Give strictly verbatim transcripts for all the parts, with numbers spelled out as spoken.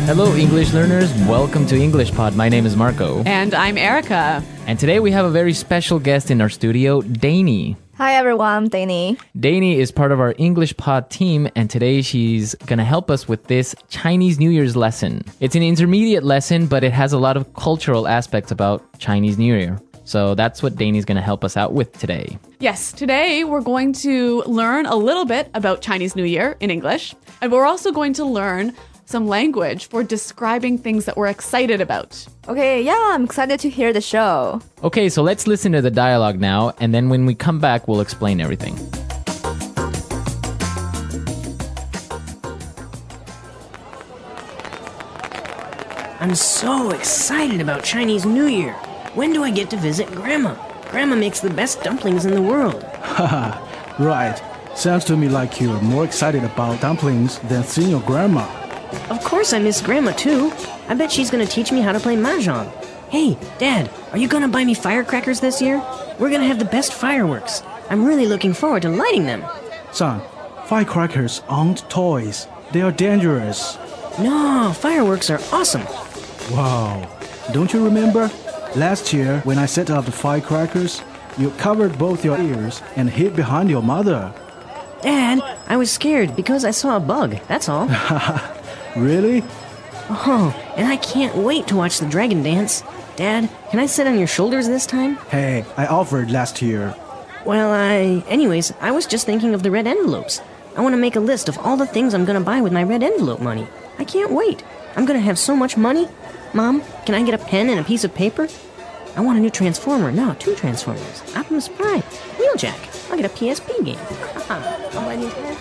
Hello, English learners. Welcome to English Pod. My name is Marco. And I'm Erica. And today we have a very special guest in our studio, Danny. Hi everyone, Danny. Danny is part of our English Pod team, and today she's going to help us with this Chinese New Year's lesson. It's an intermediate lesson, but it has a lot of cultural aspects about Chinese New Year. So that's what Danny's going to help us out with today. Yes, today we're going to learn a little bit about Chinese New Year in English, and we're also going to learn some language for describing things that we're excited about. Okay, yeah, I'm excited to hear the show. Okay, so let's listen to the dialogue now, and then when we come back, we'll explain everything. I'm so excited about Chinese New Year. When do I get to visit Grandma? Grandma makes the best dumplings in the world. Haha, right. Sounds to me like you're more excited about dumplings than seeing your grandma. Of course I miss Grandma too. I bet she's gonna teach me how to play mahjong. Hey, Dad, are you gonna buy me firecrackers this year? We're gonna have the best fireworks. I'm really looking forward to lighting them. Son, firecrackers aren't toys. They are dangerous. No, fireworks are awesome. Wow. Don't you remember? Last year, when I set up the firecrackers, you covered both your ears and hid behind your mother. Dad, I was scared because I saw a bug, that's all. Really? Oh, and I can't wait to watch the dragon dance. Dad, can I sit on your shoulders this time? Hey, I offered last year. Well, I... Anyways, I was just thinking of the red envelopes. I want to make a list of all the things I'm going to buy with my red envelope money. I can't wait. I'm going to have so much money. Mom, can I get a pen and a piece of paper? I want a new Transformer. No, two Transformers. Optimus Prime. Wheeljack. I'll get a P S P game. I'll buy new tires.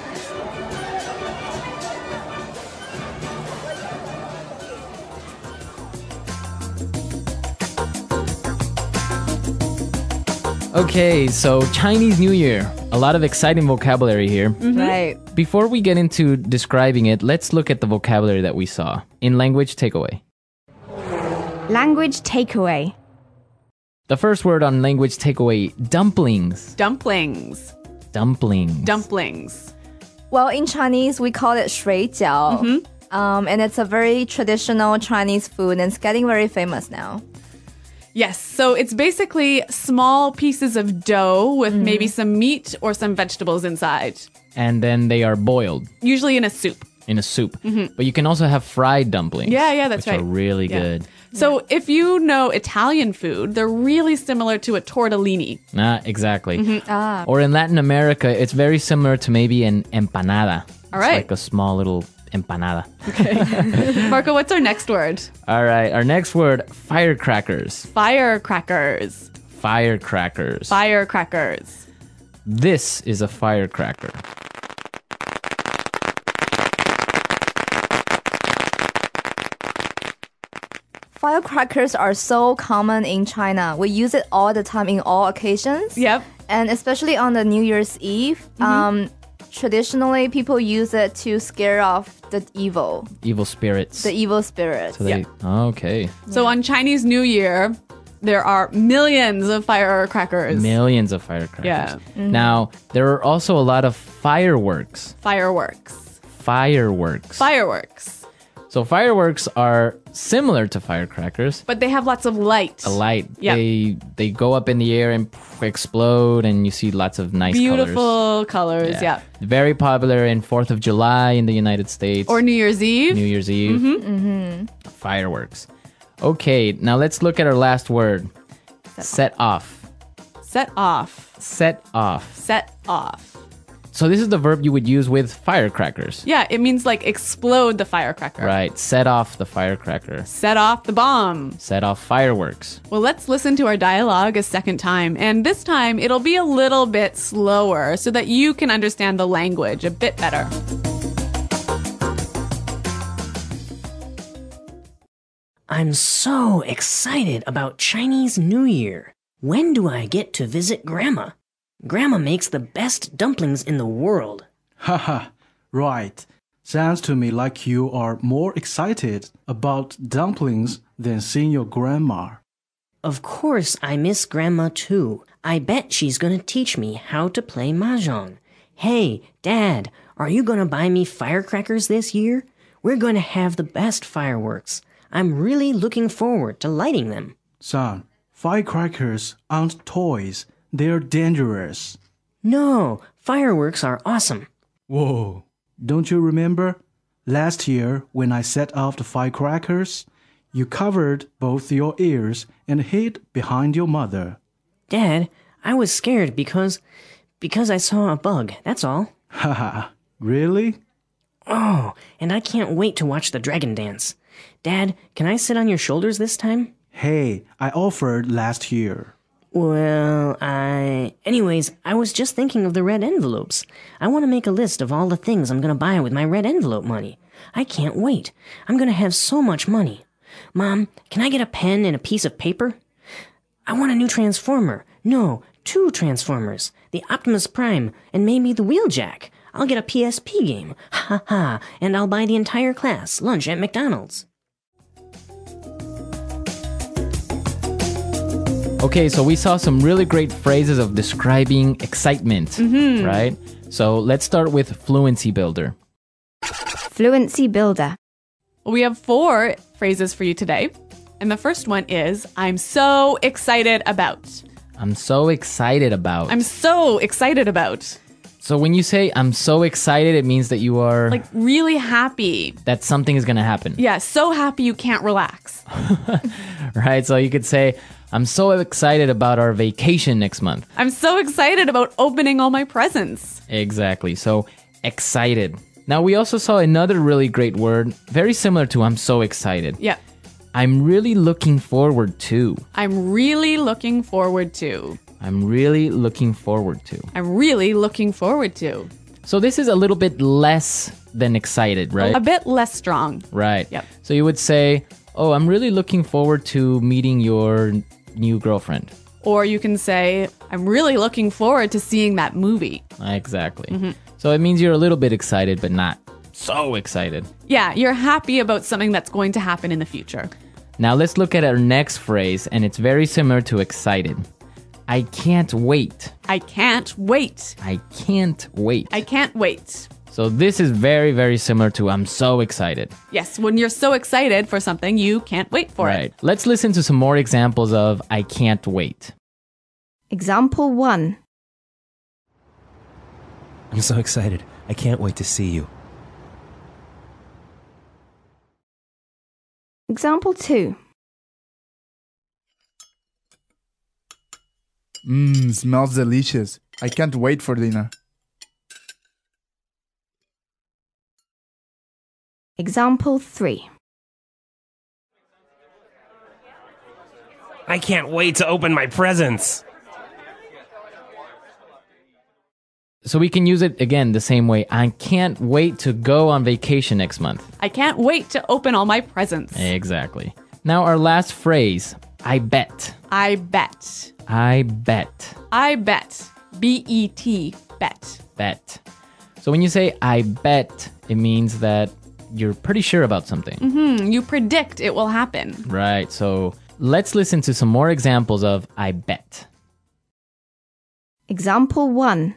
Okay, so Chinese New Year. A lot of exciting vocabulary here. Mm-hmm. Right. Before we get into describing it, let's look at the vocabulary that we saw. In language takeaway. Language takeaway. The first word on language takeaway, dumplings. Dumplings. Dumplings. Dumplings. Well, in Chinese, we call it 水饺. Mm-hmm. Um, and it's a very traditional Chinese food, and it's getting very famous now. Yes, so it's basically small pieces of dough with Mm-hmm. maybe some meat or some vegetables inside. And then they are boiled Usually in a soup. in a soup. But you can also have fried dumplings. Yeah, yeah, that's which right. are really Yeah. good. So if you know Italian food, they're really similar to a tortellini. Ah, exactly. Mm-hmm. Ah. Or in Latin America, it's very similar to maybe an empanada. All It's right. like a small little empanada. Marco, what's our next word? All right, our next word, firecrackers. Firecrackers. Firecrackers. Firecrackers. This is a firecracker. Firecrackers are so common in China. We use it all the time in all occasions. Yep. And especially on the New Year's Eve. Um, traditionally, people use it to scare off the evil, Evil spirits. the evil spirits. So they, okay. So on Chinese New Year, there are millions of firecrackers. Millions of firecrackers. Yeah. Now, there are also a lot of fireworks. Fireworks. Fireworks. Fireworks. So fireworks are similar to firecrackers. But they have lots of light. A light. Yeah. They they go up in the air and explode, and you see lots of nice Beautiful colors. colors, yeah. Very popular in fourth of July in the United States. Or New Year's Eve. New Year's Eve. Mm-hmm. Fireworks. Okay, now let's look at our last word. Set off. Set off. Set off. Set off. So this is the verb you would use with firecrackers. Yeah, it means like explode the firecracker. Right. Set off the firecracker. Set off the bomb. Set off fireworks. Well, let's listen to our dialogue a second time. And this time, it'll be a little bit slower so that you can understand the language a bit better. I'm so excited about Chinese New Year. When do I get to visit Grandma? Grandma makes the best dumplings in the world. Haha, right. Sounds to me like you are more excited about dumplings than seeing your grandma. Of course I miss Grandma too. I bet she's gonna teach me how to play mahjong. Hey, Dad, are you gonna buy me firecrackers this year? We're going to have the best fireworks. I'm really looking forward to lighting them. Son, firecrackers aren't toys. They're dangerous. No, fireworks are awesome. Whoa. Don't you remember? Last year, when I set off the firecrackers, you covered both your ears and hid behind your mother. Dad, I was scared because... because I saw a bug, that's all. Haha, really? Oh, and I can't wait to watch the dragon dance. Dad, can I sit on your shoulders this time? Hey, I offered last year. Well, I... Anyways, I was just thinking of the red envelopes. I want to make a list of all the things I'm going to buy with my red envelope money. I can't wait. I'm going to have so much money. Mom, can I get a pen and a piece of paper? I want a new transformer. No, two transformers. The Optimus Prime, and maybe the Wheeljack. I'll get a P S P game. Ha ha, and I'll buy the entire class lunch at McDonald's. Okay, so we saw some really great phrases of describing excitement, Mm-hmm. right? So let's start with Fluency Builder. Fluency builder. We have four phrases for you today. And the first one is, I'm so excited about. I'm so excited about. I'm so excited about. So when you say I'm so excited, it means that you are Like, really happy. that something is going to happen, Yeah, so happy you can't relax. right? So you could say I'm so excited about our vacation next month. I'm so excited about opening all my presents. Exactly. So excited. Now we also saw another really great word, very similar to I'm so excited. Yeah. I'm really looking forward to. I'm really looking forward to. I'm really looking forward to. I'm really looking forward to. So this is a little bit less than excited, right? A bit less strong. Right. Yep. So you would say, oh, I'm really looking forward to meeting your new girlfriend. Or you can say, I'm really looking forward to seeing that movie. Exactly. So it means you're a little bit excited, but not so excited. Yeah, you're happy about something that's going to happen in the future. Now let's look at our next phrase, and it's very similar to excited. I can't wait. I can't wait. I can't wait. I can't wait. So this is very, very similar to I'm so excited. Yes, when you're so excited for something, you can't wait for Right. it. Let's listen to some more examples of I can't wait. Example one. I'm so excited. I can't wait to see you. Example two. Mmm, smells delicious. I can't wait for dinner. Example three. I can't wait to open my presents. So we can use it again the same way. I can't wait to go on vacation next month. I can't wait to open all my presents. Exactly. Now our last phrase, I bet. I bet. I bet. I bet. B E T, bet. Bet. So when you say I bet, it means that you're pretty sure about something. Hmm, you predict it will happen. Right. So let's listen to some more examples of I bet. Example one.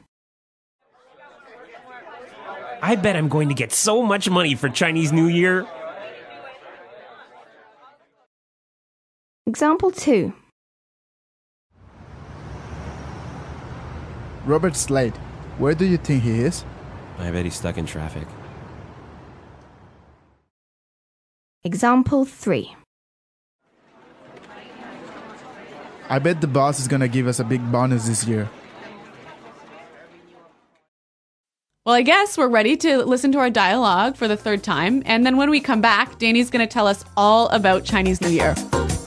I bet I'm going to get so much money for Chinese New Year. Example two. Robert's late. Where do you think he is? I bet he's stuck in traffic. Example three. I bet the boss is gonna give us a big bonus this year. Well, I guess we're ready to listen to our dialogue for the third time. And then when we come back, Danny's going to tell us all about Chinese New Year.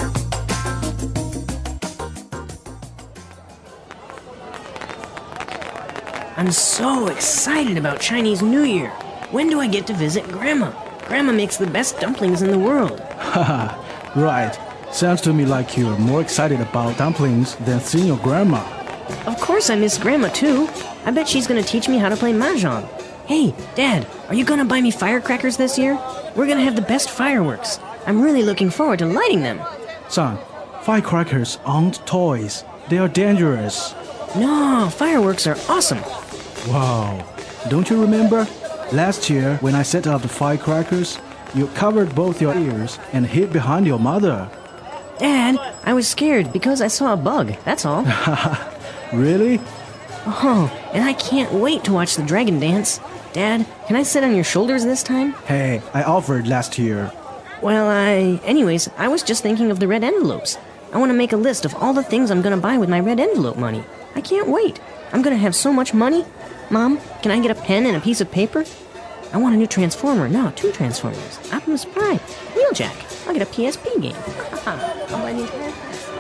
I'm so excited about Chinese New Year. When do I get to visit Grandma? Grandma makes the best dumplings in the world. Haha, right. Sounds to me like you're more excited about dumplings than seeing your grandma. Of course I miss Grandma too. I bet she's gonna teach me how to play mahjong. Hey, Dad, are you gonna buy me firecrackers this year? We're gonna have the best fireworks. I'm really looking forward to lighting them. Son, firecrackers aren't toys. They are dangerous. No, fireworks are awesome. Wow. Don't you remember? Last year, when I set up the firecrackers, You covered both your ears and hid behind your mother. Dad, I was scared because I saw a bug, that's all. Really? Oh, and I can't wait to watch the dragon dance. Dad, can I sit on your shoulders this time? Hey, I offered last year. Well, I... Anyways, I was just thinking of the red envelopes. I want to make a list of all the things I'm going to buy with my red envelope money. I can't wait. I'm going to have so much money. Mom, can I get a pen and a piece of paper? I want a new Transformer. No, two Transformers. Optimus Prime. Wheeljack. I'll get a P S P game. I'll buy new tires.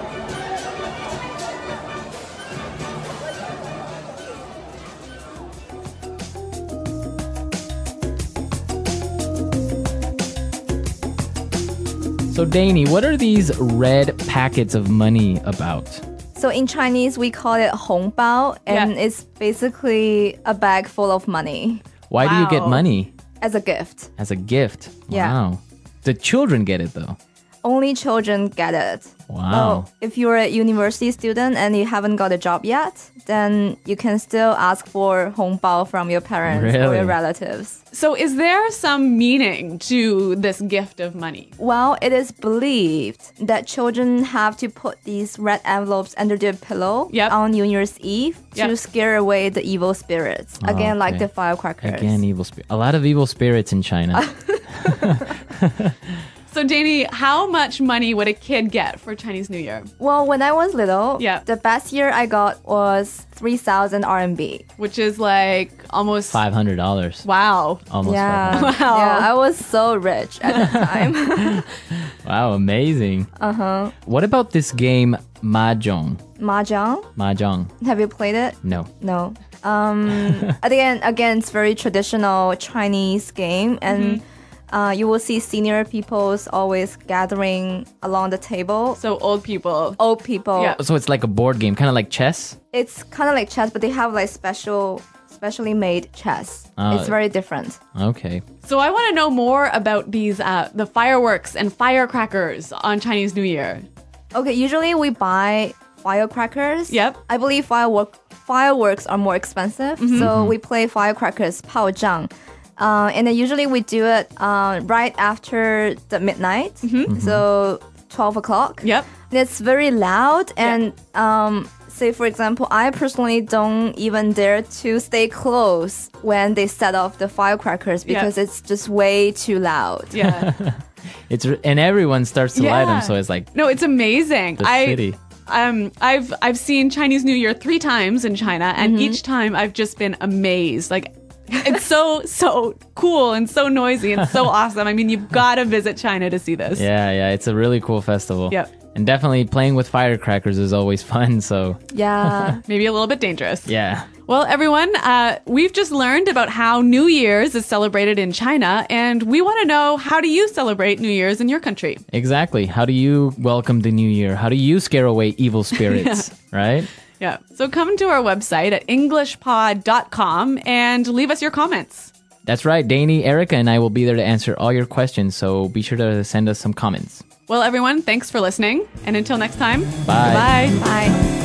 So, Danny, what are these red packets of money about? So in Chinese, we call it 红包, and Yeah. it's basically a bag full of money Why do you get Wow. money? as a gift. As a gift? Yeah. Wow. The children get it, though. Only children get it. Wow. So if you're a university student and you haven't got a job yet, then you can still ask for 红包 from your parents or Really? your relatives. So, is there some meaning to this gift of money? Well, it is believed that children have to put these red envelopes under their pillow Yep. on New Year's Eve to Yep. scare away the evil spirits. Oh, Again, like okay. the firecrackers. Again, evil spirit. A lot of evil spirits in China. So, Danny, how much money would a kid get for Chinese New Year? Well, when I was little, Yeah. the best year I got was three thousand R M B. Which is like almost. five hundred dollars. Wow. Almost Yeah. five hundred. Wow. Yeah, I was so rich at that time. Wow, amazing. Uh-huh. What about this game, Mahjong? Mahjong, Mahjong. have you played it? No. No. Um, again, again, it's very traditional Chinese game, and uh, you will see senior people's always gathering along the table. So, old people. Old people. Yeah. So it's like a board game, kind of like chess? It's kind of like chess, but they have like special, specially made chess. Oh. It's very different. Okay. So, I want to know more about these, uh, the fireworks and firecrackers on Chinese New Year. Okay, usually we buy firecrackers. Yep. I believe firework fireworks are more expensive, so we play firecrackers, 炮仗. Uh, and then usually we do it uh, right after the midnight, so twelve o'clock. Yep. And it's very loud, and um, say for example, I personally don't even dare to stay close when they set off the firecrackers Yeah. because it's just way too loud. Yeah. It's and everyone starts to light them, Yeah. so it's like No, it's amazing. the I, city. Um, I've I've seen Chinese New Year three times in China, and Mm-hmm. each time I've just been amazed. Like, it's so so cool and so noisy and so awesome. I mean, you've got to visit China to see this. Yeah, yeah, it's a really cool festival. Yep. And definitely playing with firecrackers is always fun, so Yeah. Maybe a little bit dangerous. yeah. Well, everyone, uh, we've just learned about how New Year's is celebrated in China, and we want to know, how do you celebrate New Year's in your country? Exactly. How do you welcome the new year? How do you scare away evil spirits, right? Yeah. So come to our website at english pod dot com and leave us your comments. That's right. Danny, Erica, and I will be there to answer all your questions, so be sure to send us some comments. Well, everyone, thanks for listening, and until next time, Bye. bye. Bye.